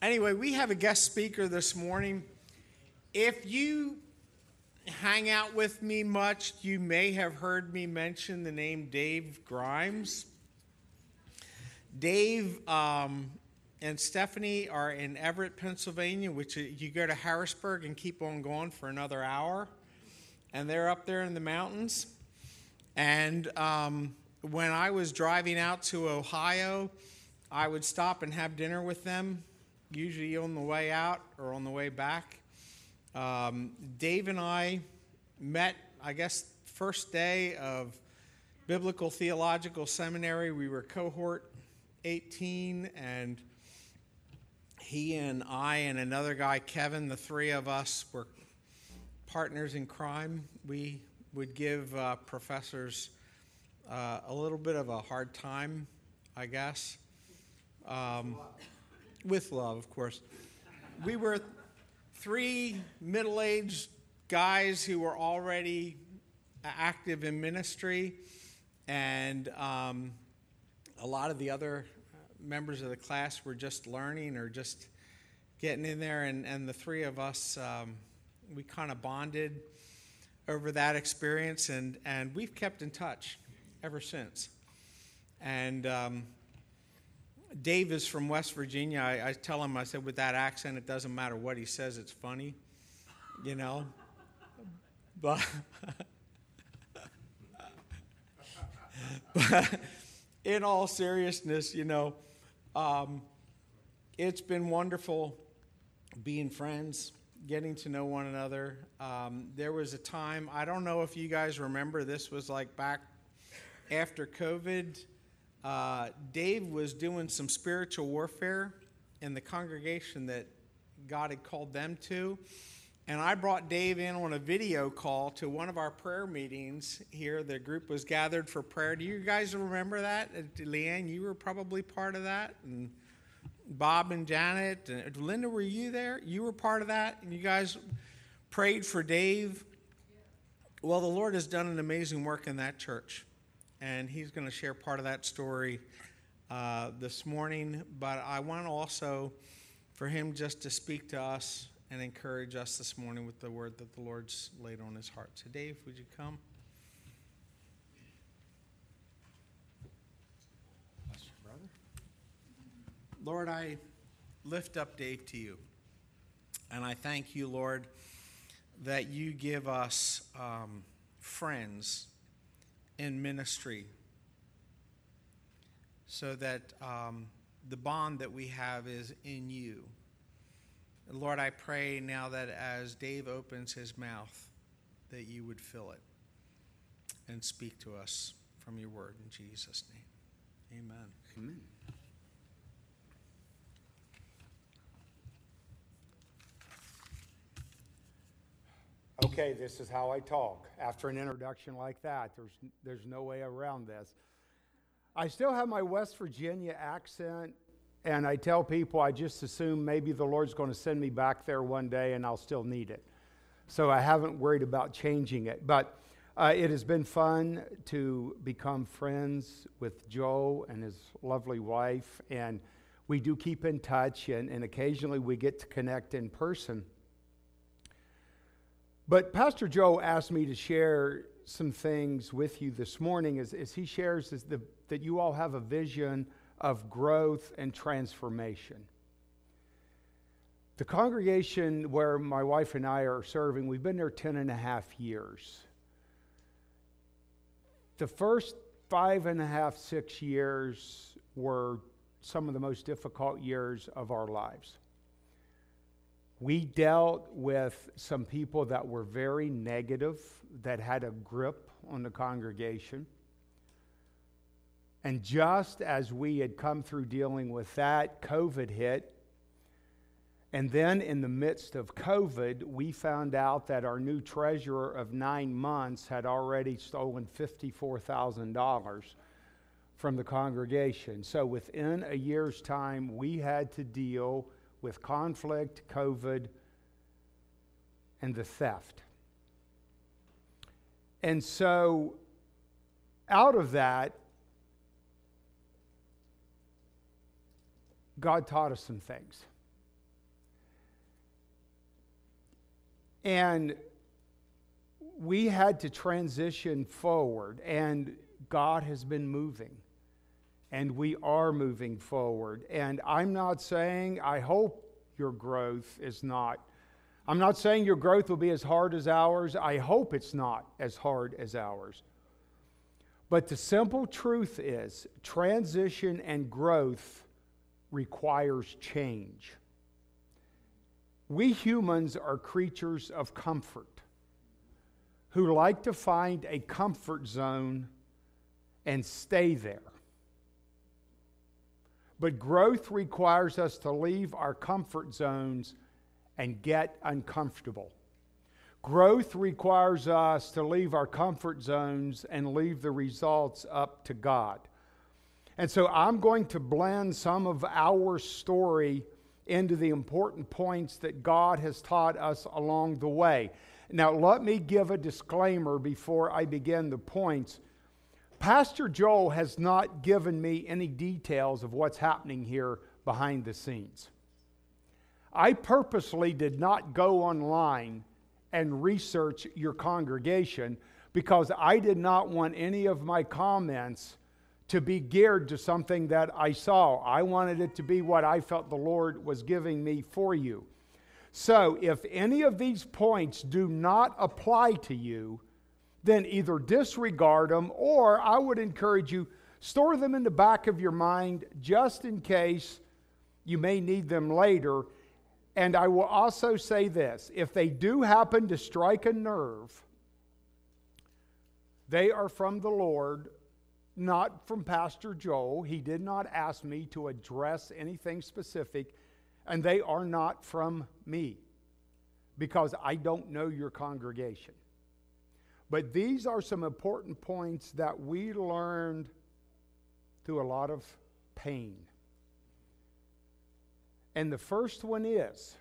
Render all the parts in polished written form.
Anyway, we have a guest speaker this morning. If you hang out with me much, you may have heard me mention the name Dave Grimes. Dave and Stephanie are in Everett, Pennsylvania, which you go to Harrisburg and keep on going for another hour. And they're up there in the mountains. And when I was driving out to Ohio, I would stop and have dinner with them, usually on the way out or on the way back. Dave and I met, I guess, first day of Biblical Theological Seminary. We were cohort 18, and he and I and another guy, Kevin, the three of us were partners in crime. We would give professors a little bit of a hard time, I guess. With love, of course. We were three middle-aged guys who were already active in ministry, and a lot of the other members of the class were just learning or just getting in there, and the three of us, we kind of bonded over that experience, and we've kept in touch ever since. And Dave is from West Virginia. I tell him, I said, with that accent, it doesn't matter what he says, it's funny, you know. But in all seriousness, you know, it's been wonderful being friends, getting to know one another. There was a time, I don't know if you guys remember, this was like back after COVID. Dave was doing some spiritual warfare in the congregation that God had called them to. And I brought Dave in on a video call to one of our prayer meetings here. The group was gathered for prayer. Do you guys remember that? Leanne, you were probably part of that. And Bob and Janet. And Linda, were you there? You were part of that? And you guys prayed for Dave? Well, the Lord has done an amazing work in that church. And he's going to share part of that story this morning. But I want also for him just to speak to us and encourage us this morning with the word that the Lord's laid on his heart. So Dave, would you come? Bless you, brother. Lord, I lift up Dave to you. And I thank you, Lord, that you give us friends in ministry, so that the bond that we have is in you. And Lord, I pray now that as Dave opens his mouth, that you would fill it and speak to us from your word in Jesus' name. Amen. Amen. Okay, this is how I talk. After an introduction like that, there's no way around this. I still have my West Virginia accent, and I tell people I just assume maybe the Lord's going to send me back there one day and I'll still need it. So I haven't worried about changing it. But it has been fun to become friends with Joe and his lovely wife, and we do keep in touch, and occasionally we get to connect in person. But Pastor Joe asked me to share some things with you this morning as he shares that you all have a vision of growth and transformation. The congregation where my wife and I are serving, we've been there 10 and a half years. The first 5.5, 6 years were some of the most difficult years of our lives. We dealt with some people that were very negative, that had a grip on the congregation. And just as we had come through dealing with that, COVID hit. And then in the midst of COVID, we found out that our new treasurer of 9 months had already stolen $54,000 from the congregation. So within a year's time, we had to deal with conflict, COVID, and the theft. And so out of that, God taught us some things. And we had to transition forward, and God has been moving. And we are moving forward. And I'm not saying, I hope your growth is not. I'm not saying your growth will be as hard as ours. I hope it's not as hard as ours. But the simple truth is, transition and growth requires change. We humans are creatures of comfort who like to find a comfort zone and stay there. But growth requires us to leave our comfort zones and get uncomfortable. Growth requires us to leave our comfort zones and leave the results up to God. And so I'm going to blend some of our story into the important points that God has taught us along the way. Now, let me give a disclaimer before I begin the points. Pastor Joel has not given me any details of what's happening here behind the scenes. I purposely did not go online and research your congregation because I did not want any of my comments to be geared to something that I saw. I wanted it to be what I felt the Lord was giving me for you. So if any of these points do not apply to you, then either disregard them, or I would encourage you, store them in the back of your mind just in case you may need them later. And I will also say this, if they do happen to strike a nerve, they are from the Lord, not from Pastor Joel. He did not ask me to address anything specific, and they are not from me, because I don't know your congregation. But these are some important points that we learned through a lot of pain. And the first one is,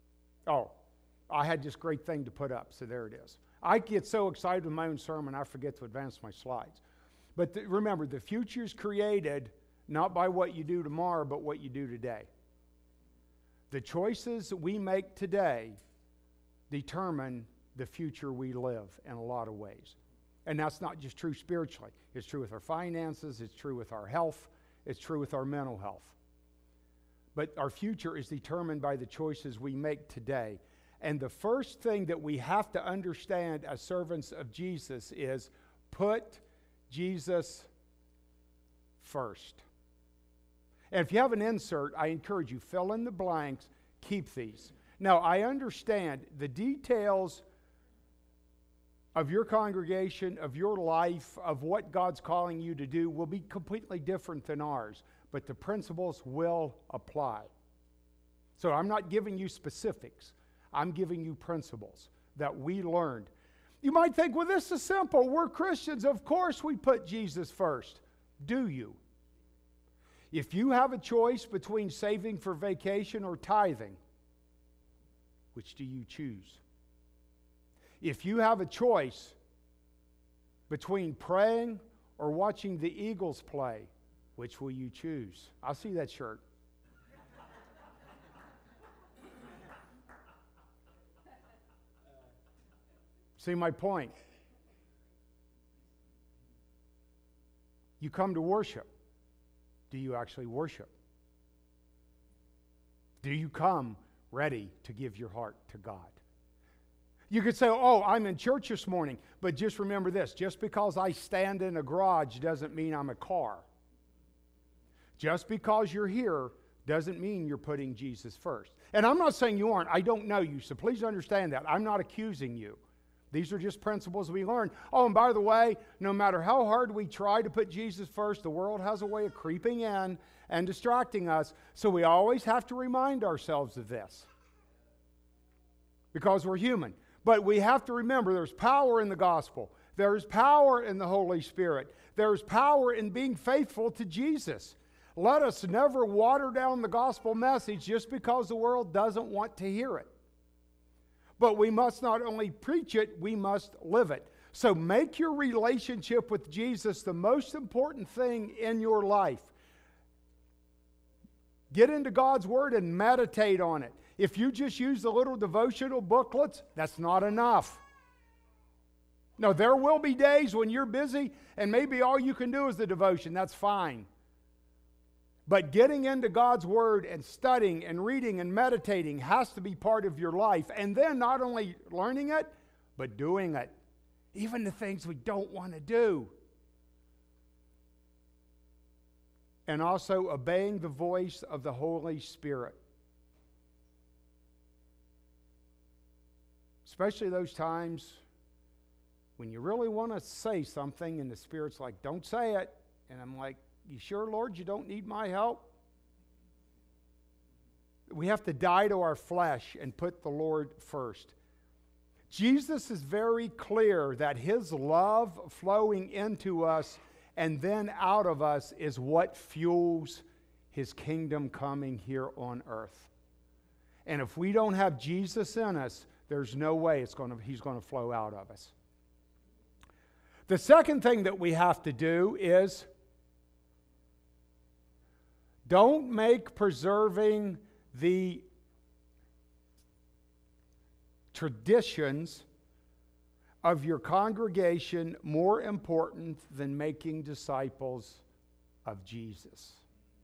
I had this great thing to put up, so there it is. I get so excited with my own sermon, I forget to advance my slides. But remember, the future is created not by what you do tomorrow, but what you do today. The choices we make today determine the future we live in a lot of ways. And that's not just true spiritually. It's true with our finances, it's true with our health, it's true with our mental health. But our future is determined by the choices we make today. And the first thing that we have to understand as servants of Jesus is put Jesus first. And if you have an insert, I encourage you, fill in the blanks, keep these. Now, I understand the details of your congregation, of your life, of what God's calling you to do will be completely different than ours. But the principles will apply. So I'm not giving you specifics. I'm giving you principles that we learned. You might think, well, this is simple. We're Christians. Of course we put Jesus first. Do you? If you have a choice between saving for vacation or tithing, which do you choose? If you have a choice between praying or watching the Eagles play, which will you choose? I'll see that shirt. See my point? You come to worship. Do you actually worship? Do you come ready to give your heart to God? You could say, I'm in church this morning, but just remember this, just because I stand in a garage doesn't mean I'm a car. Just because you're here doesn't mean you're putting Jesus first. And I'm not saying you aren't. I don't know you, so please understand that. I'm not accusing you. These are just principles we learned. And by the way, no matter how hard we try to put Jesus first, the world has a way of creeping in and distracting us, so we always have to remind ourselves of this. Because we're human. But we have to remember there's power in the gospel. There's power in the Holy Spirit. There's power in being faithful to Jesus. Let us never water down the gospel message just because the world doesn't want to hear it. But we must not only preach it, we must live it. So make your relationship with Jesus the most important thing in your life. Get into God's Word and meditate on it. If you just use the little devotional booklets, that's not enough. No, there will be days when you're busy and maybe all you can do is the devotion. That's fine. But getting into God's Word and studying and reading and meditating has to be part of your life. And then not only learning it, but doing it. Even the things we don't want to do. And also obeying the voice of the Holy Spirit. Especially those times when you really want to say something and the Spirit's like, don't say it. And I'm like, you sure, Lord, you don't need my help? We have to die to our flesh and put the Lord first. Jesus is very clear that His love flowing into us and then out of us is what fuels His kingdom coming here on earth. And if we don't have Jesus in us, there's no way He's going to flow out of us. The second thing that we have to do is don't make preserving the traditions of your congregation more important than making disciples of Jesus.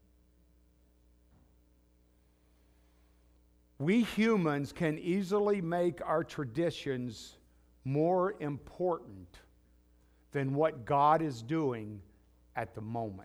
We humans can easily make our traditions more important than what God is doing at the moment.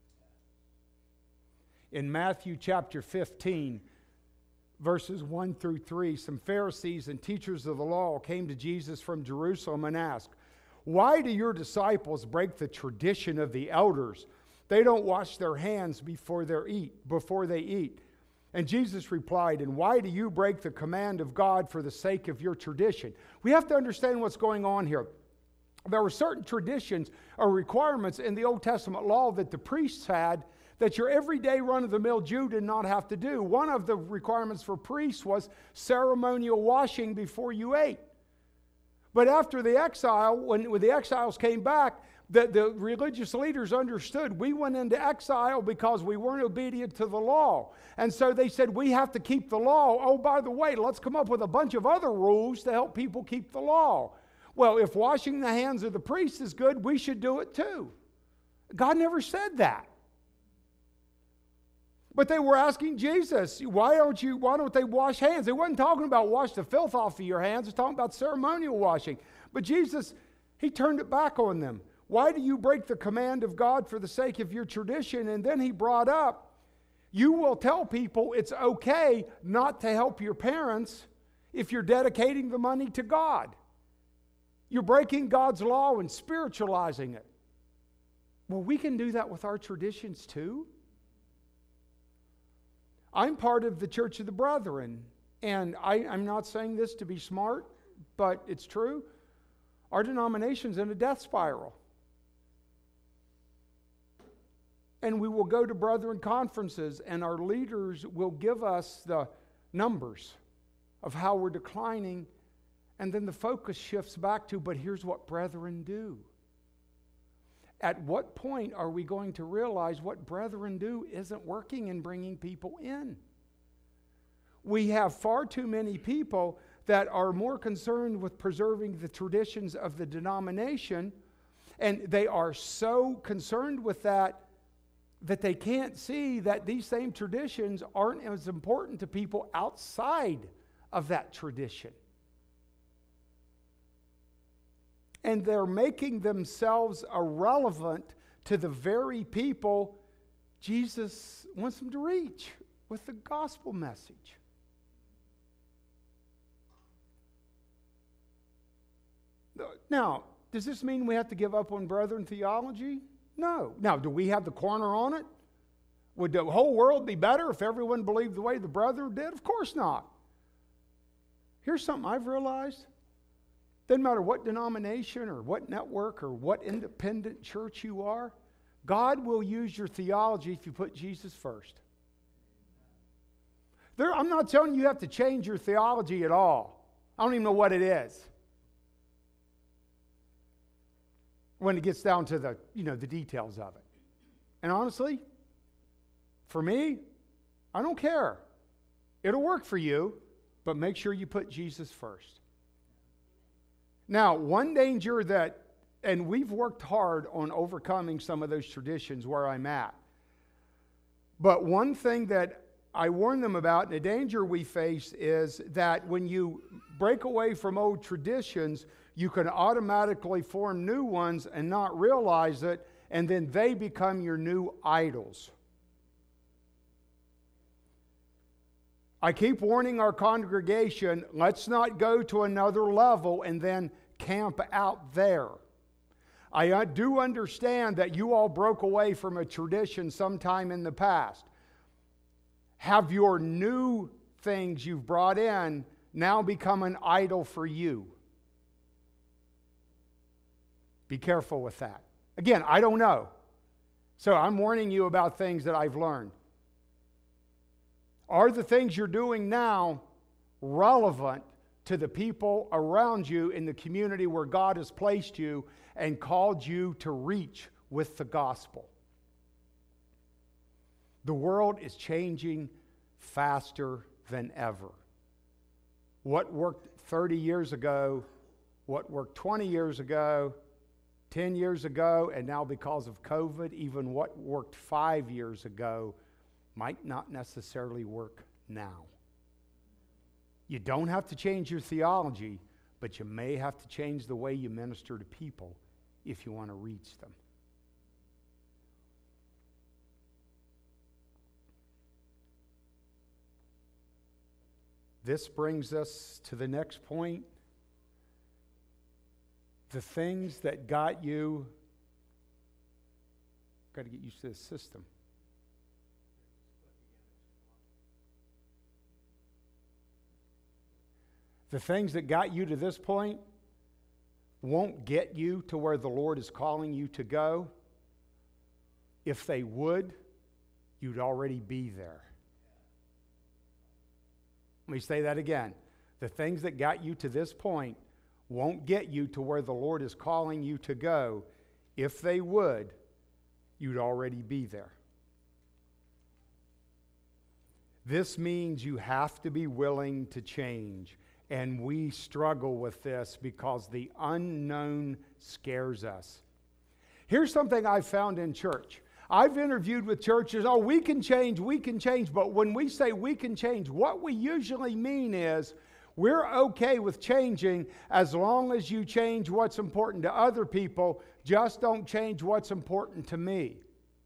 In Matthew chapter 15, verses 1 through 3, some Pharisees and teachers of the law came to Jesus from Jerusalem and asked, "Why do your disciples break the tradition of the elders? They don't wash their hands before they eat." And Jesus replied, "And why do you break the command of God for the sake of your tradition?" We have to understand what's going on here. There were certain traditions or requirements in the Old Testament law that the priests had that your everyday run-of-the-mill Jew did not have to do. One of the requirements for priests was ceremonial washing before you ate. But after the exile, when the exiles came back, the religious leaders understood we went into exile because we weren't obedient to the law. And so they said, we have to keep the law. Oh, by the way, let's come up with a bunch of other rules to help people keep the law. Well, if washing the hands of the priest is good, we should do it too. God never said that. But they were asking Jesus, why don't they wash hands? They wasn't talking about wash the filth off of your hands. They're talking about ceremonial washing. But Jesus, He turned it back on them. Why do you break the command of God for the sake of your tradition? And then He brought up, you will tell people it's okay not to help your parents if you're dedicating the money to God. You're breaking God's law and spiritualizing it. Well, we can do that with our traditions too. I'm part of the Church of the Brethren, and I'm not saying this to be smart, but it's true. Our denomination's in a death spiral. And we will go to Brethren conferences, and our leaders will give us the numbers of how we're declining, and then the focus shifts back to, but here's what Brethren do. At what point are we going to realize what Brethren do isn't working in bringing people in? We have far too many people that are more concerned with preserving the traditions of the denomination, and they are so concerned with that they can't see that these same traditions aren't as important to people outside of that tradition. And they're making themselves irrelevant to the very people Jesus wants them to reach with the gospel message. Now, does this mean we have to give up on Brethren theology? No. Now, do we have the corner on it? Would the whole world be better if everyone believed the way the Brethren did? Of course not. Here's something I've realized. Doesn't matter what denomination or what network or what independent church you are, God will use your theology if you put Jesus first. I'm not telling you have to change your theology at all. I don't even know what it is. When it gets down to the details of it. And honestly, for me, I don't care. It'll work for you, but make sure you put Jesus first. Now, one danger that, and we've worked hard on overcoming some of those traditions where I'm at. But one thing that I warn them about, and the danger we face, is that when you break away from old traditions, you can automatically form new ones and not realize it, and then they become your new idols. I keep warning our congregation, let's not go to another level and then camp out there. I do understand that you all broke away from a tradition sometime in the past. Have your new things you've brought in now become an idol for you? Be careful with that. Again, I don't know. So I'm warning you about things that I've learned. Are the things you're doing now relevant to the people around you in the community where God has placed you and called you to reach with the gospel? The world is changing faster than ever. What worked 30 years ago, what worked 20 years ago, 10 years ago, and now because of COVID, even what worked 5 years ago might not necessarily work now. You don't have to change your theology, but you may have to change the way you minister to people if you want to reach them. This brings us to the next point. The things that got you, got to get used to this system. The things that got you to this point won't get you to where the Lord is calling you to go. If they would, you'd already be there. Let me say that again. The things that got you to this point won't get you to where the Lord is calling you to go. If they would, you'd already be there. This means you have to be willing to change. And we struggle with this because the unknown scares us. Here's something I've found in church. I've interviewed with churches, we can change. But when we say we can change, what we usually mean is we're okay with changing as long as you change what's important to other people. Just don't change what's important to me.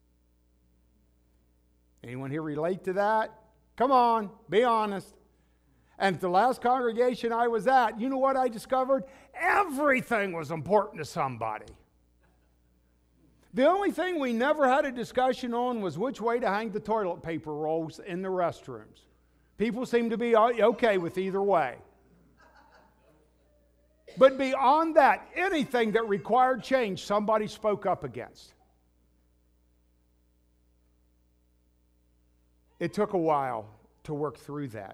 Anyone here relate to that? Come on, be honest. And at the last congregation I was at, you know what I discovered? Everything was important to somebody. The only thing we never had a discussion on was which way to hang the toilet paper rolls in the restrooms. People seem to be okay with either way. But beyond that, anything that required change, somebody spoke up against. It took a while to work through that.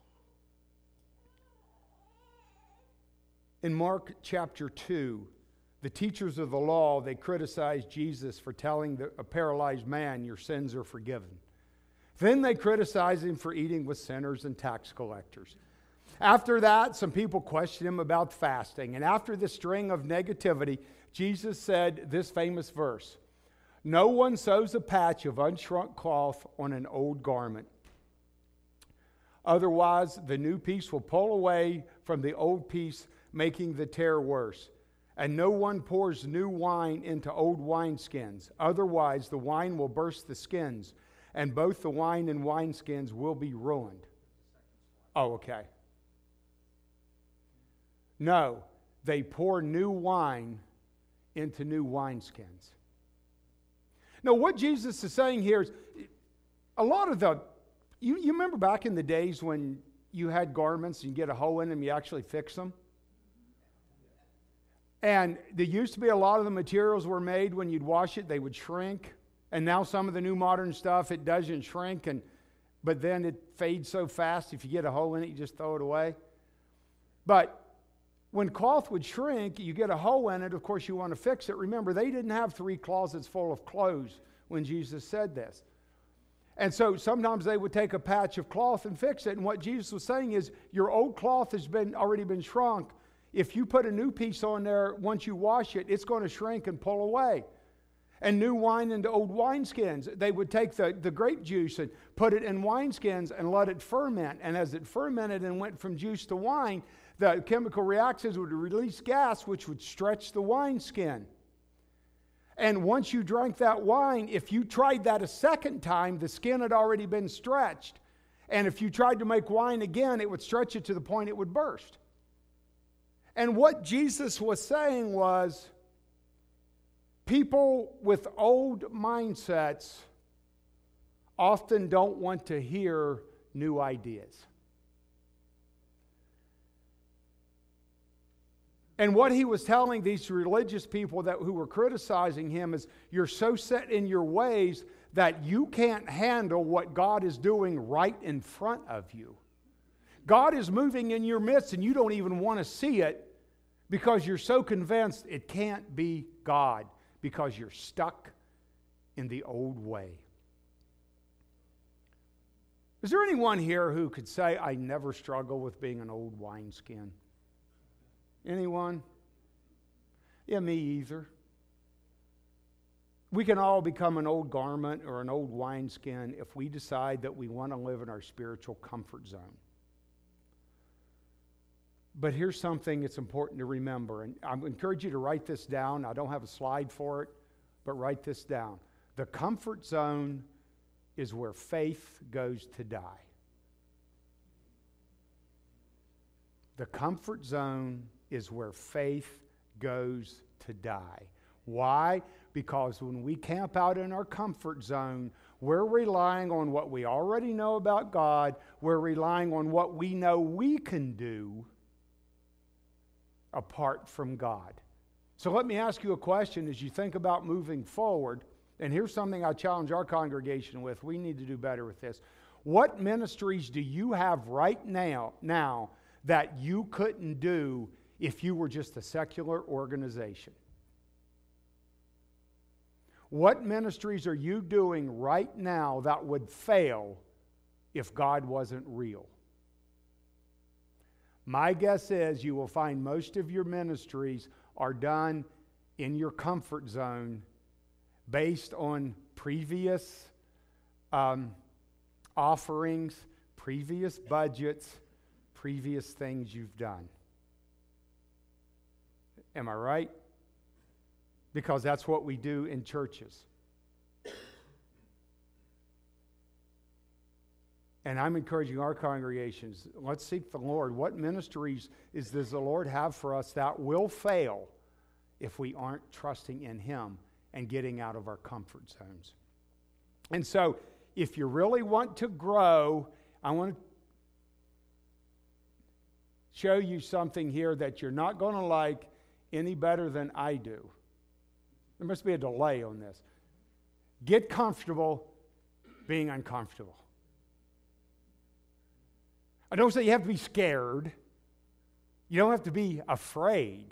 In Mark chapter 2, the teachers of the law, they criticized Jesus for telling a paralyzed man, your sins are forgiven. Then they criticized him for eating with sinners and tax collectors. After that, some people questioned him about fasting. And after this string of negativity, Jesus said this famous verse, "No one sews a patch of unshrunk cloth on an old garment. Otherwise, the new piece will pull away from the old piece, making the tear worse. And no one pours new wine into old wineskins. Otherwise, the wine will burst the skins, and both the wine and wineskins will be ruined." Oh, okay. No, they pour new wine into new wineskins. Now, what Jesus is saying here is a lot of you remember back in the days when you had garments and you get a hole in them, you actually fix them? And there used to be a lot of the materials were made when you'd wash it, they would shrink. And now some of the new modern stuff, it doesn't shrink, but then it fades so fast, if you get a hole in it, you just throw it away. But when cloth would shrink, you get a hole in it, of course you want to fix it. Remember, they didn't have 3 closets full of clothes when Jesus said this. And so sometimes they would take a patch of cloth and fix it. And what Jesus was saying is, your old cloth has already been shrunk. If you put a new piece on there, once you wash it, it's going to shrink and pull away. And new wine into old wineskins. They would take the grape juice and put it in wineskins and let it ferment. And as it fermented and went from juice to wine, the chemical reactions would release gas, which would stretch the wineskin. And once you drank that wine, if you tried that a second time, the skin had already been stretched. And if you tried to make wine again, it would stretch it to the point it would burst. And what Jesus was saying was, people with old mindsets often don't want to hear new ideas. And what he was telling these religious people who were criticizing him is, you're so set in your ways that you can't handle what God is doing right in front of you. God is moving in your midst and you don't even want to see it because you're so convinced it can't be God, because you're stuck in the old way. Is there anyone here who could say, I never struggle with being an old wineskin? Anyone? Yeah, me either. We can all become an old garment or an old wineskin if we decide that we want to live in our spiritual comfort zone. But here's something that's important to remember, and I encourage you to write this down. I don't have a slide for it, but write this down. The comfort zone is where faith goes to die. The comfort zone is where faith goes to die. Why? Because when we camp out in our comfort zone, we're relying on what we already know about God. We're relying on what we know we can do apart from God. So let me ask you a question as you think about moving forward. And here's something I challenge our congregation with. We need to do better with this. What ministries do you have right now that you couldn't do if you were just a secular organization? What ministries are you doing right now that would fail if God wasn't real? My guess is you will find most of your ministries are done in your comfort zone based on previous offerings, previous budgets, previous things you've done. Am I right? Because that's what we do in churches. And I'm encouraging our congregations, let's seek the Lord. What ministries does the Lord have for us that will fail if we aren't trusting in Him and getting out of our comfort zones? And so, if you really want to grow, I want to show you something here that you're not going to like any better than I do. There must be a delay on this. Get comfortable being uncomfortable. I don't say you have to be scared. You don't have to be afraid.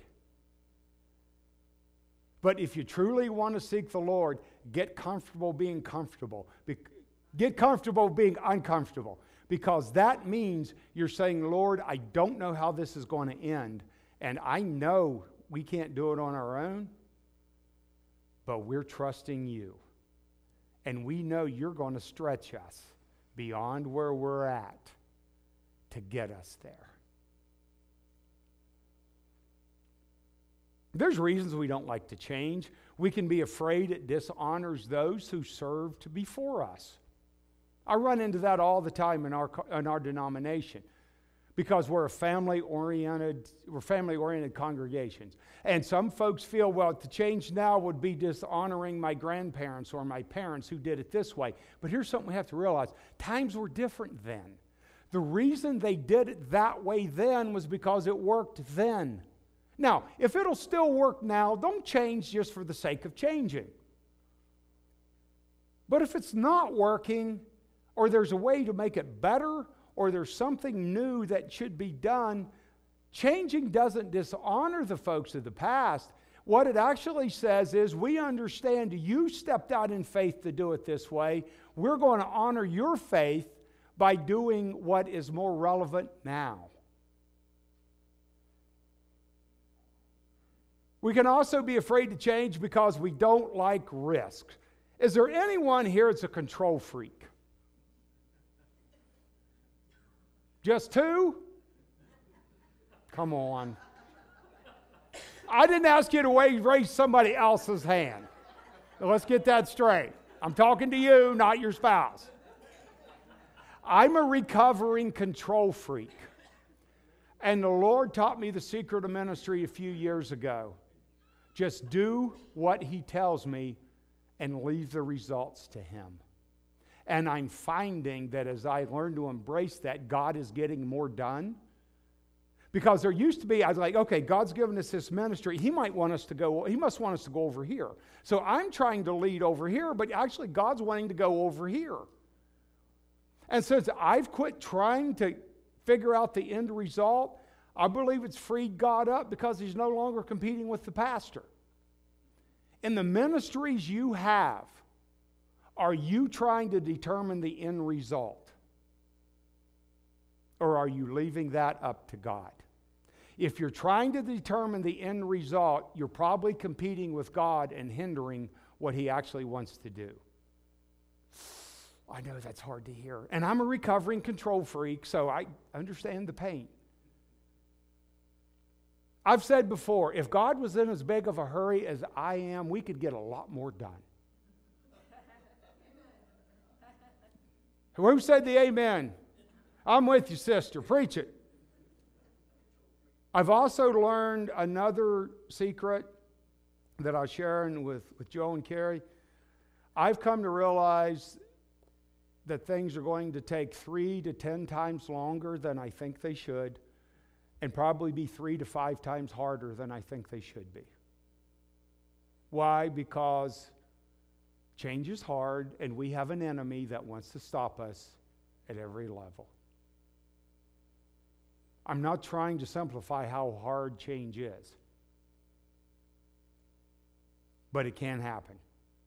But if you truly want to seek the Lord, get comfortable being comfortable. Get comfortable being uncomfortable. Because that means you're saying, Lord, I don't know how this is going to end. And I know we can't do it on our own. But we're trusting you. And we know you're going to stretch us beyond where we're at to get us there. There's reasons we don't like to change. We can be afraid it dishonors those who served before us. I run into that all the time in our denomination because we're family-oriented congregations. And some folks feel, well, to change now would be dishonoring my grandparents or my parents who did it this way. But here's something we have to realize. Times were different then. The reason they did it that way then was because it worked then. Now, if it'll still work now, don't change just for the sake of changing. But if it's not working, or there's a way to make it better, or there's something new that should be done, changing doesn't dishonor the folks of the past. What it actually says is, we understand you stepped out in faith to do it this way. We're going to honor your faith by doing what is more relevant now. We can also be afraid to change because we don't like risk. Is there anyone here that's a control freak? Just two? Come on. I didn't ask you to raise somebody else's hand. So let's get that straight. I'm talking to you, not your spouse. I'm a recovering control freak. And the Lord taught me the secret of ministry a few years ago. Just do what He tells me and leave the results to Him. And I'm finding that as I learn to embrace that, God is getting more done. Because there used to be, I was like, okay, God's given us this ministry. He must want us to go over here. So I'm trying to lead over here, but actually God's wanting to go over here. And since I've quit trying to figure out the end result, I believe it's freed God up because He's no longer competing with the pastor. In the ministries you have, are you trying to determine the end result? Or are you leaving that up to God? If you're trying to determine the end result, you're probably competing with God and hindering what He actually wants to do. I know that's hard to hear. And I'm a recovering control freak, so I understand the pain. I've said before, if God was in as big of a hurry as I am, we could get a lot more done. Who said the amen? I'm with you, sister. Preach it. I've also learned another secret that I was sharing with Joe and Carrie. I've come to realize that things are going to take 3 to 10 times longer than I think they should, and probably be 3 to 5 times harder than I think they should be. Why? Because change is hard, and we have an enemy that wants to stop us at every level. I'm not trying to simplify how hard change is, but it can happen.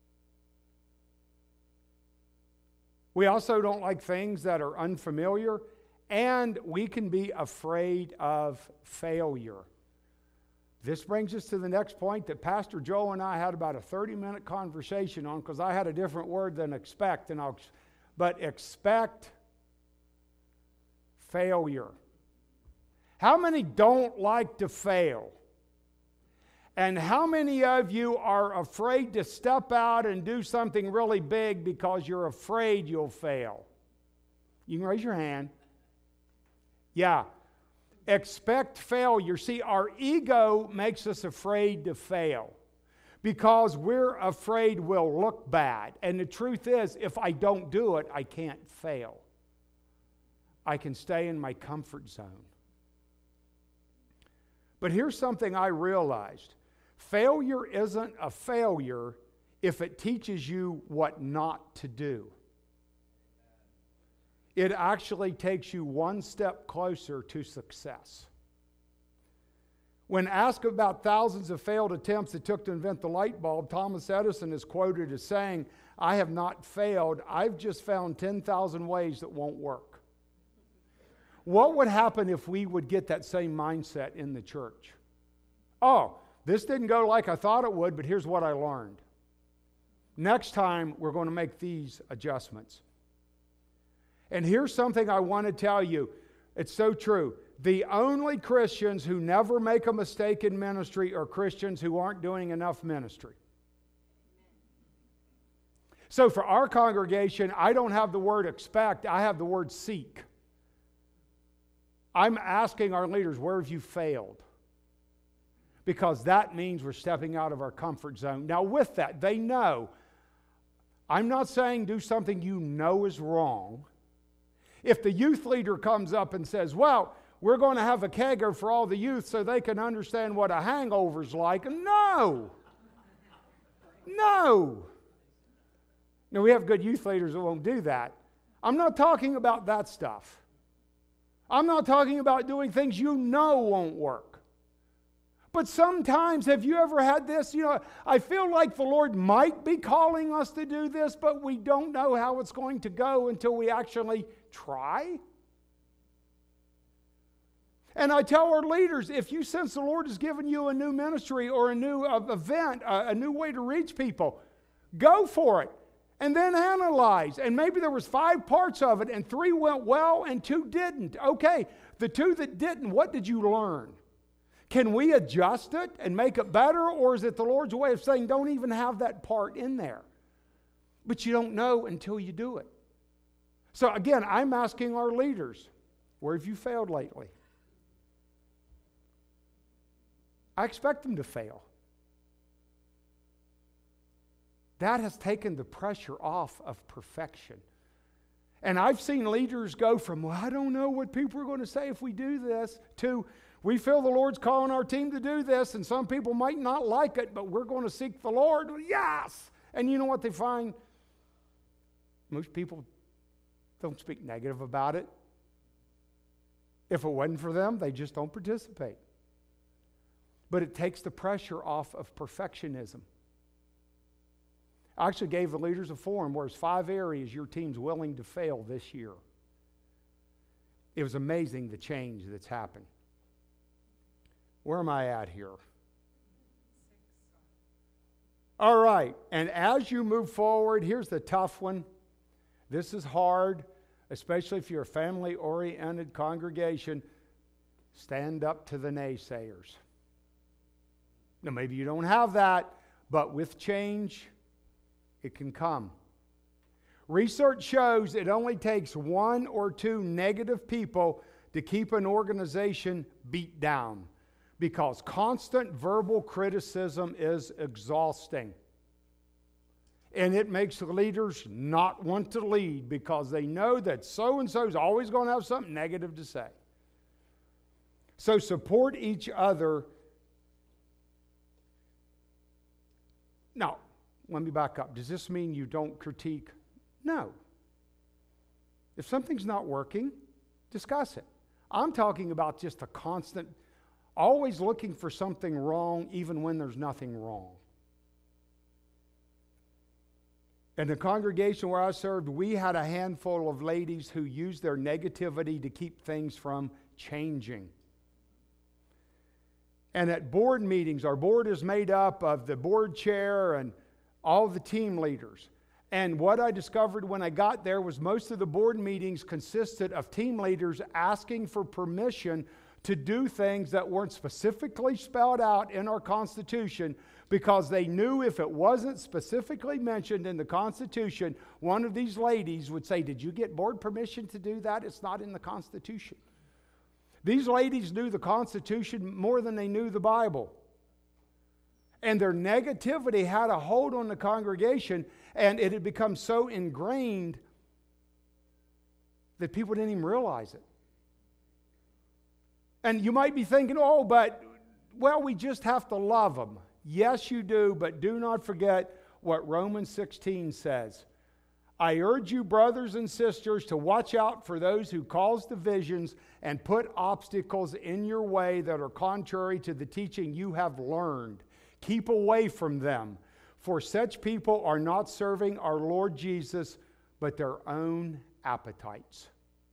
We also don't like things that are unfamiliar, and we can be afraid of failure. This brings us to the next point that Pastor Joe and I had about a 30-minute conversation on, because I had a different word than expect, but expect failure. How many don't like to fail? And how many of you are afraid to step out and do something really big because you're afraid you'll fail? You can raise your hand. Yeah. Expect failure. See, our ego makes us afraid to fail because we're afraid we'll look bad. And the truth is, if I don't do it, I can't fail. I can stay in my comfort zone. But here's something I realized. Failure isn't a failure if it teaches you what not to do. It actually takes you one step closer to success. When asked about thousands of failed attempts it took to invent the light bulb, Thomas Edison is quoted as saying, "I have not failed, I've just found 10,000 ways that won't work." What would happen if we would get that same mindset in the church? Oh, this didn't go like I thought it would, but here's what I learned. Next time, we're going to make these adjustments. And here's something I want to tell you. It's so true. The only Christians who never make a mistake in ministry are Christians who aren't doing enough ministry. So for our congregation, I don't have the word expect, I have the word seek. I'm asking our leaders, where have you failed? Because that means we're stepping out of our comfort zone. Now with that, they know. I'm not saying do something you know is wrong. If the youth leader comes up and says, well, we're going to have a kegger for all the youth so they can understand what a hangover's like. No. No. Now, we have good youth leaders that won't do that. I'm not talking about that stuff. I'm not talking about doing things you know won't work. But sometimes, have you ever had this? I feel like the Lord might be calling us to do this, but we don't know how it's going to go until we actually try. And I tell our leaders, if you sense the Lord has given you a new ministry or a new event, a new way to reach people, go for it. And then analyze. And maybe there was 5 parts of it, and 3 went well and 2 didn't. Okay, the 2 that didn't, what did you learn? Can we adjust it and make it better? Or is it the Lord's way of saying, don't even have that part in there? But you don't know until you do it. So again, I'm asking our leaders, where have you failed lately? I expect them to fail. That has taken the pressure off of perfection. And I've seen leaders go from, well, I don't know what people are going to say if we do this, to, we feel the Lord's calling our team to do this, and some people might not like it, but we're going to seek the Lord. Yes! And you know what they find? Most people don't speak negative about it. If it wasn't for them, they just don't participate. But it takes the pressure off of perfectionism. I actually gave the leaders a forum where there's 5 areas your team's willing to fail this year. It was amazing the change that's happened. Where am I at here? All right, and as you move forward, here's the tough one. This is hard, especially if you're a family-oriented congregation. Stand up to the naysayers. Now, maybe you don't have that, but with change, it can come. Research shows it only takes 1 or 2 negative people to keep an organization beat down, because constant verbal criticism is exhausting. And it makes the leaders not want to lead because they know that so-and-so is always going to have something negative to say. So support each other. Now, let me back up. Does this mean you don't critique? No. If something's not working, discuss it. I'm talking about just a constant, always looking for something wrong even when there's nothing wrong. In the congregation where I served, we had a handful of ladies who used their negativity to keep things from changing. And at board meetings, our board is made up of the board chair and all the team leaders. And what I discovered when I got there was most of the board meetings consisted of team leaders asking for permission to do things that weren't specifically spelled out in our Constitution, because they knew if it wasn't specifically mentioned in the Constitution, one of these ladies would say, "Did you get board permission to do that? It's not in the Constitution." These ladies knew the Constitution more than they knew the Bible. And their negativity had a hold on the congregation, and it had become so ingrained that people didn't even realize it. And you might be thinking, we just have to love them. Yes, you do, but do not forget what Romans 16 says. I urge you, brothers and sisters, to watch out for those who cause divisions and put obstacles in your way that are contrary to the teaching you have learned. Keep away from them, for such people are not serving our Lord Jesus, but their own appetites.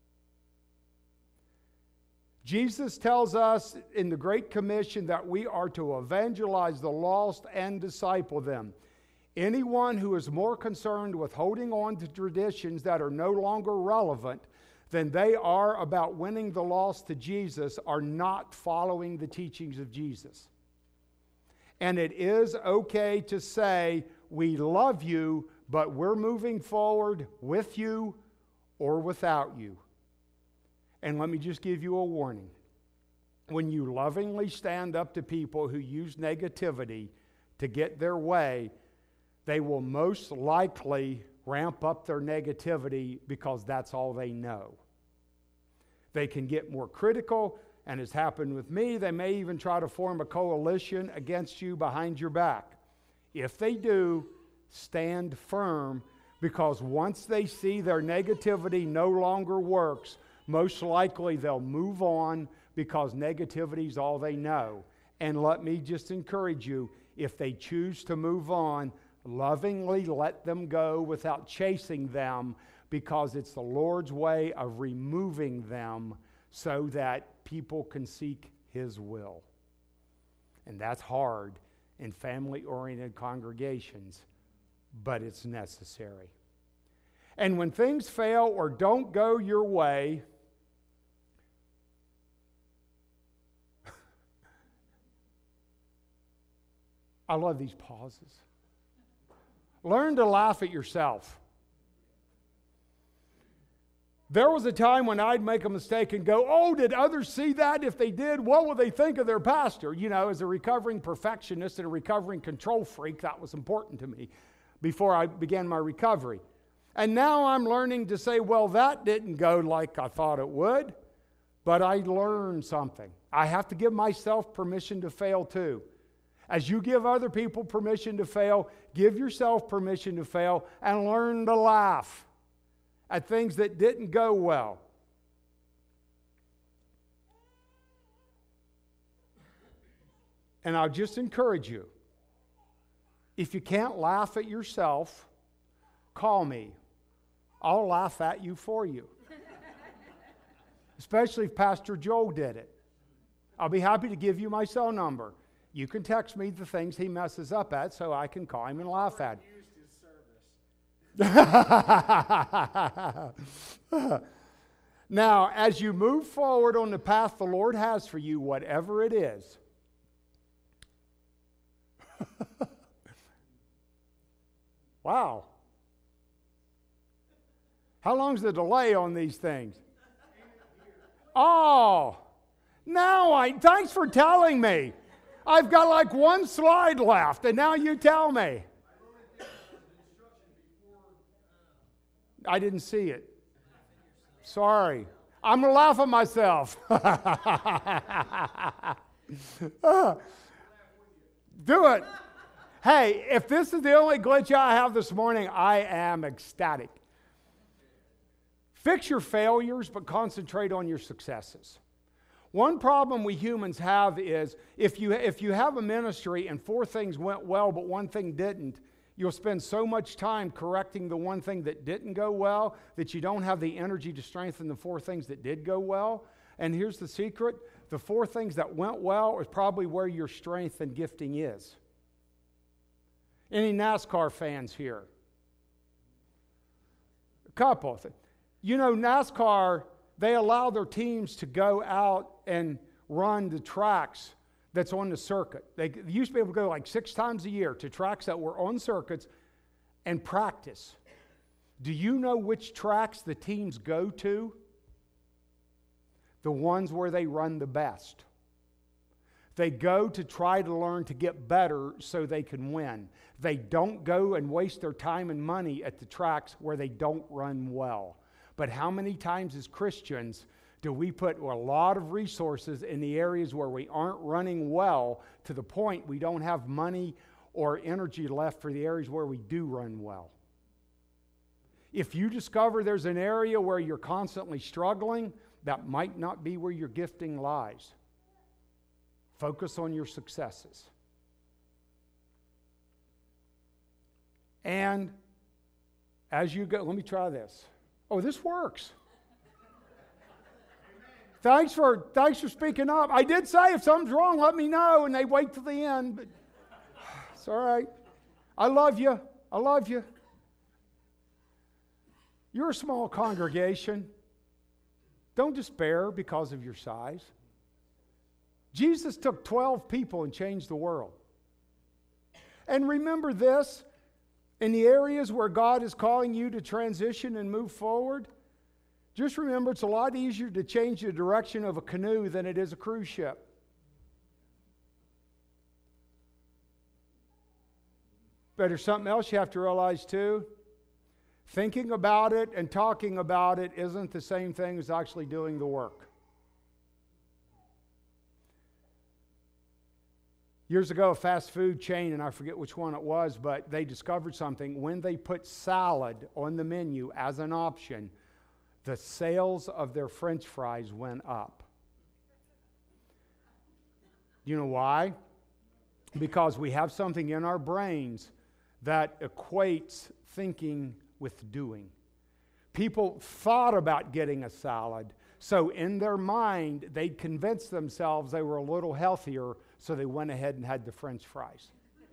Jesus tells us in the Great Commission that we are to evangelize the lost and disciple them. Anyone who is more concerned with holding on to traditions that are no longer relevant than they are about winning the lost to Jesus are not following the teachings of Jesus. And it is okay to say, we love you, but we're moving forward with you or without you. And let me just give you a warning. When you lovingly stand up to people who use negativity to get their way, they will most likely ramp up their negativity because that's all they know. They can get more critical, and it's happened with me. They may even try to form a coalition against you behind your back. If they do, stand firm, because once they see their negativity no longer works, most likely they'll move on, because negativity is all they know. And let me just encourage you, if they choose to move on, lovingly let them go without chasing them, because it's the Lord's way of removing them so that people can seek His will. And that's hard in family-oriented congregations, but it's necessary. And when things fail or don't go your way, I love these pauses. Learn to laugh at yourself. There was a time when I'd make a mistake and go, oh, did others see that? If they did, what will they think of their pastor? You know, as a recovering perfectionist and a recovering control freak, that was important to me before I began my recovery. And now I'm learning to say, well, that didn't go like I thought it would, but I learned something. I have to give myself permission to fail too. As you give other people permission to fail, give yourself permission to fail and learn to laugh at things that didn't go well. And I'll just encourage you, if you can't laugh at yourself, call me. I'll laugh at you for you. Especially if Pastor Joel did it. I'll be happy to give you my cell number. You can text me the things he messes up at so I can call him and laugh at him. Now, as you move forward on the path the Lord has for you, whatever it is, wow. How long's the delay on these things? Oh, thanks for telling me. I've got like one slide left, and now you tell me. I didn't see it. Sorry. I'm going to laugh at myself. Do it. Hey, if this is the only glitch I have this morning, I am ecstatic. Fix your failures, but concentrate on your successes. One problem we humans have is if you have a ministry and 4 things went well, but 1 thing didn't, you'll spend so much time correcting the 1 thing that didn't go well that you don't have the energy to strengthen the 4 things that did go well. And here's the secret. The 4 things that went well is probably where your strength and gifting is. Any NASCAR fans here? A couple. You know, NASCAR, they allow their teams to go out and run the tracks that's on the circuit. They used to be able to go like 6 times a year to tracks that were on circuits and practice. Do you know which tracks the teams go to? The ones where they run the best. They go to try to learn to get better so they can win. They don't go and waste their time and money at the tracks where they don't run well. But how many times as Christians do we put a lot of resources in the areas where we aren't running well to the point we don't have money or energy left for the areas where we do run well? If you discover there's an area where you're constantly struggling, that might not be where your gifting lies. Focus on your successes. And as you go, let me try this. Oh, this works. Thanks for speaking up. I did say if something's wrong, let me know, and they wait till the end. But it's all right. I love you. I love you. You're a small congregation. Don't despair because of your size. Jesus took 12 people and changed the world. And remember this, in the areas where God is calling you to transition and move forward, just remember it's a lot easier to change the direction of a canoe than it is a cruise ship. But there's something else you have to realize too. Thinking about it and talking about it isn't the same thing as actually doing the work. Years ago, a fast food chain, and I forget which one it was, but they discovered something. When they put salad on the menu as an option, the sales of their French fries went up. You know why? Because we have something in our brains that equates thinking with doing. People thought about getting a salad, so in their mind, they convinced themselves they were a little healthier, so they went ahead and had the French fries.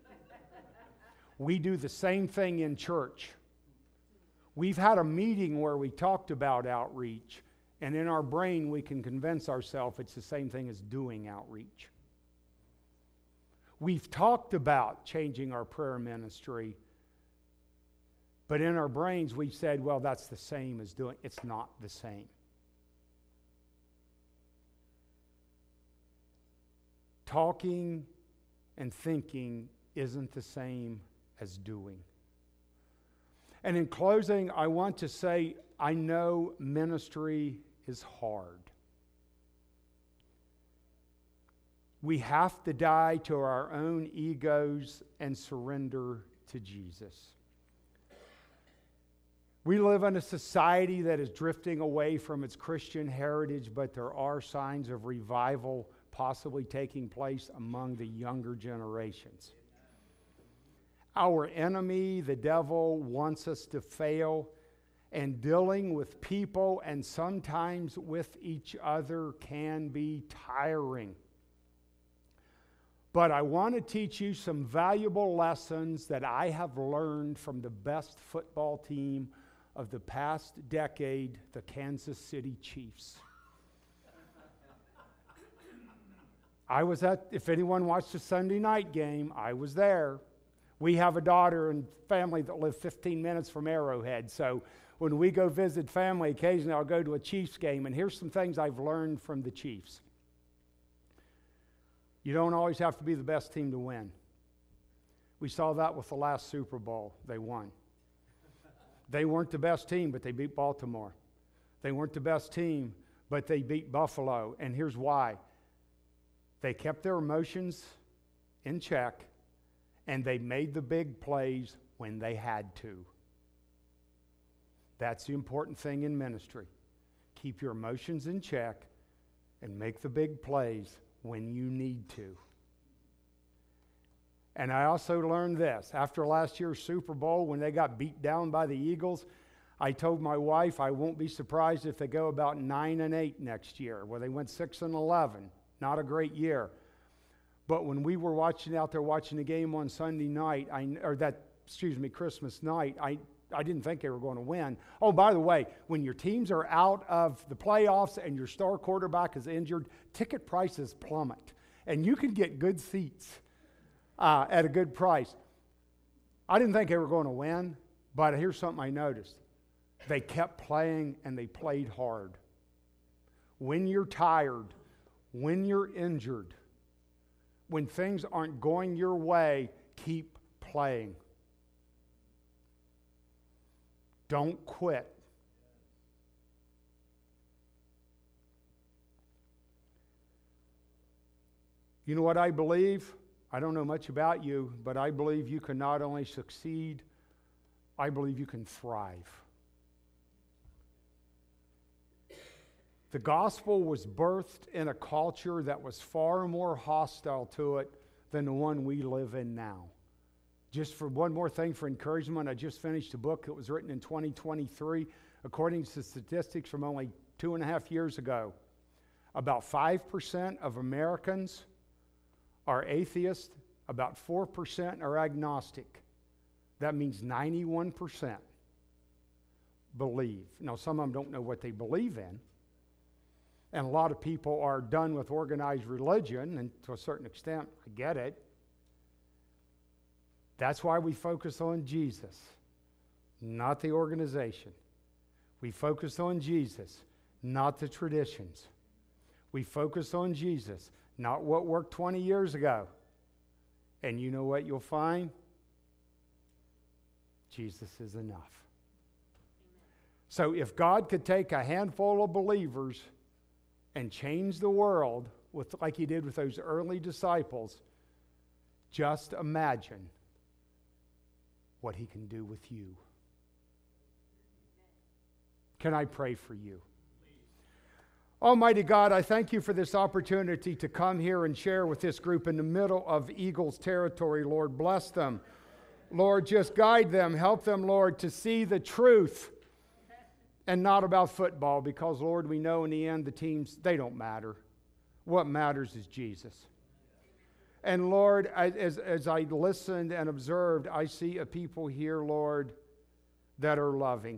We do the same thing in church. We've had a meeting where we talked about outreach, and in our brain, we can convince ourselves it's the same thing as doing outreach. We've talked about changing our prayer ministry, but in our brains, we've said, well, that's the same as doing. It's not the same. Talking and thinking isn't the same as doing. And in closing, I want to say, I know ministry is hard. We have to die to our own egos and surrender to Jesus. We live in a society that is drifting away from its Christian heritage, but there are signs of revival possibly taking place among the younger generations. Our enemy, the devil, wants us to fail, and dealing with people and sometimes with each other can be tiring. But I want to teach you some valuable lessons that I have learned from the best football team of the past decade, the Kansas City Chiefs. If anyone watched the Sunday night game, I was there. We have a daughter and family that live 15 minutes from Arrowhead, so when we go visit family, occasionally I'll go to a Chiefs game, and here's some things I've learned from the Chiefs. You don't always have to be the best team to win. We saw that with the last Super Bowl. They won. They weren't the best team, but they beat Baltimore. They weren't the best team, but they beat Buffalo. And here's why. They kept their emotions in check, and they made the big plays when they had to. That's the important thing in ministry. Keep your emotions in check and make the big plays when you need to. And I also learned this. After last year's Super Bowl, when they got beat down by the Eagles, I told my wife I won't be surprised if they go about 9-8 next year. Well, they went 6-11. Not a great year. But when we were out there watching the game on Sunday night, Christmas night, I didn't think they were going to win. Oh, by the way, when your teams are out of the playoffs and your star quarterback is injured, ticket prices plummet. And you can get good seats at a good price. I didn't think they were going to win, but here's something I noticed. They kept playing and they played hard. When you're tired, when you're injured, when things aren't going your way, keep playing. Don't quit. You know what I believe? I don't know much about you, but I believe you can not only succeed, I believe you can thrive. The gospel was birthed in a culture that was far more hostile to it than the one we live in now. Just for one more thing for encouragement, I just finished a book that was written in 2023, according to statistics from only 2.5 years ago. About 5% of Americans are atheists, about 4% are agnostic. That means 91% believe. Now, some of them don't know what they believe in. And a lot of people are done with organized religion, and to a certain extent, I get it. That's why we focus on Jesus, not the organization. We focus on Jesus, not the traditions. We focus on Jesus, not what worked 20 years ago. And you know what you'll find? Jesus is enough. So if God could take a handful of believers and change the world like he did with those early disciples, just imagine what he can do with you. Can I pray for you? Almighty God, I thank you for this opportunity to come here and share with this group in the middle of Eagles territory. Lord, bless them. Lord, just guide them. Help them, Lord, to see the truth and not about football, because, Lord, we know in the end the teams, they don't matter. What matters is Jesus. And, Lord, as I listened and observed, I see a people here, Lord, that are loving.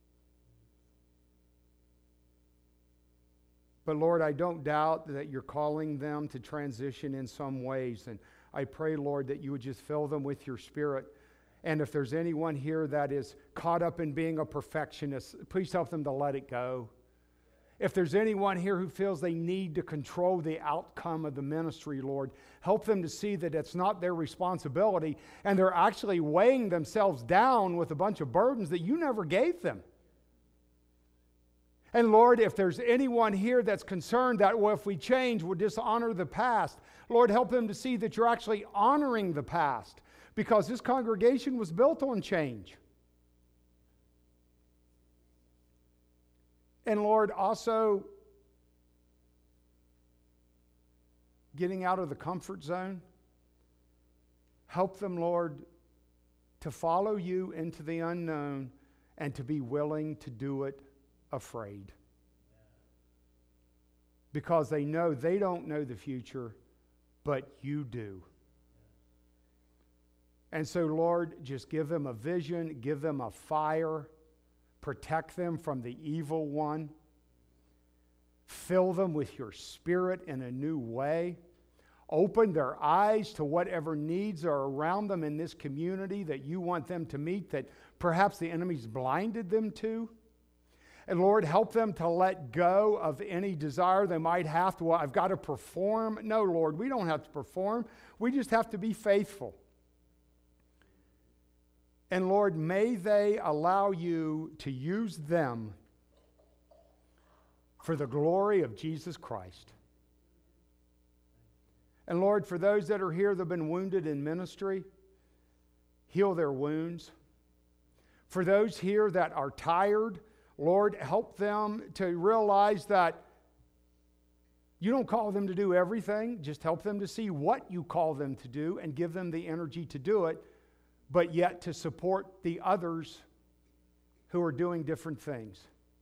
But, Lord, I don't doubt that you're calling them to transition in some ways. And I pray, Lord, that you would just fill them with your Spirit. And if there's anyone here that is caught up in being a perfectionist, please help them to let it go. If there's anyone here who feels they need to control the outcome of the ministry, Lord, help them to see that it's not their responsibility and they're actually weighing themselves down with a bunch of burdens that you never gave them. And Lord, if there's anyone here that's concerned that, well, if we change, we'll dishonor the past, Lord, help them to see that you're actually honoring the past, because this congregation was built on change. And Lord, also getting out of the comfort zone, help them, Lord, to follow you into the unknown and to be willing to do it afraid. Because they know they don't know the future, but you do. And so, Lord, just give them a vision, give them a fire, protect them from the evil one, fill them with your Spirit in a new way, open their eyes to whatever needs are around them in this community that you want them to meet, that perhaps the enemy's blinded them to. And Lord, help them to let go of any desire they might have to, well, I've got to perform. No, Lord, we don't have to perform. We just have to be faithful. And Lord, may they allow you to use them for the glory of Jesus Christ. And Lord, for those that are here that have been wounded in ministry, heal their wounds. For those here that are tired, Lord, help them to realize that you don't call them to do everything. Just help them to see what you call them to do and give them the energy to do it, but yet to support the others who are doing different things.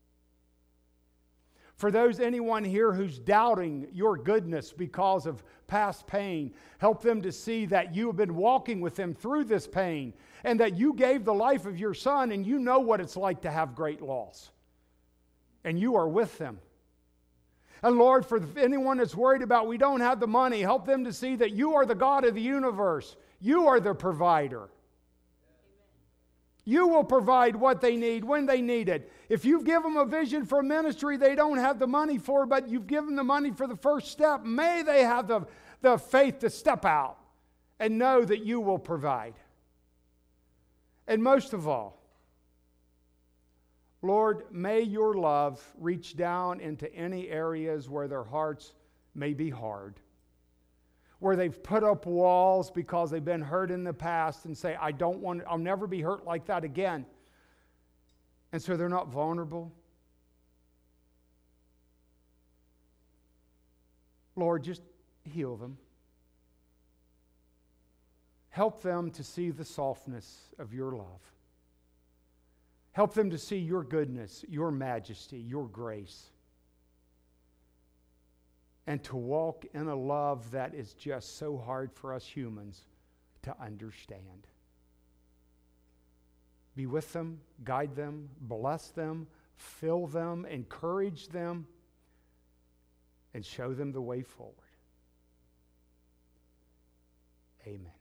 For anyone here who's doubting your goodness because of past pain, help them to see that you have been walking with them through this pain and that you gave the life of your son and you know what it's like to have great loss. And you are with them. And Lord, for anyone that's worried about we don't have the money, help them to see that you are the God of the universe. You are the provider. You will provide what they need when they need it. If you've given them a vision for a ministry they don't have the money for, but you've given the money for the first step, may they have the faith to step out and know that you will provide. And most of all, Lord, may your love reach down into any areas where their hearts may be hard, where they've put up walls because they've been hurt in the past and say, I'll never be hurt like that again. And so they're not vulnerable. Lord, just heal them. Help them to see the softness of your love. Help them to see your goodness, your majesty, your grace. And to walk in a love that is just so hard for us humans to understand. Be with them, guide them, bless them, fill them, encourage them, and show them the way forward. Amen.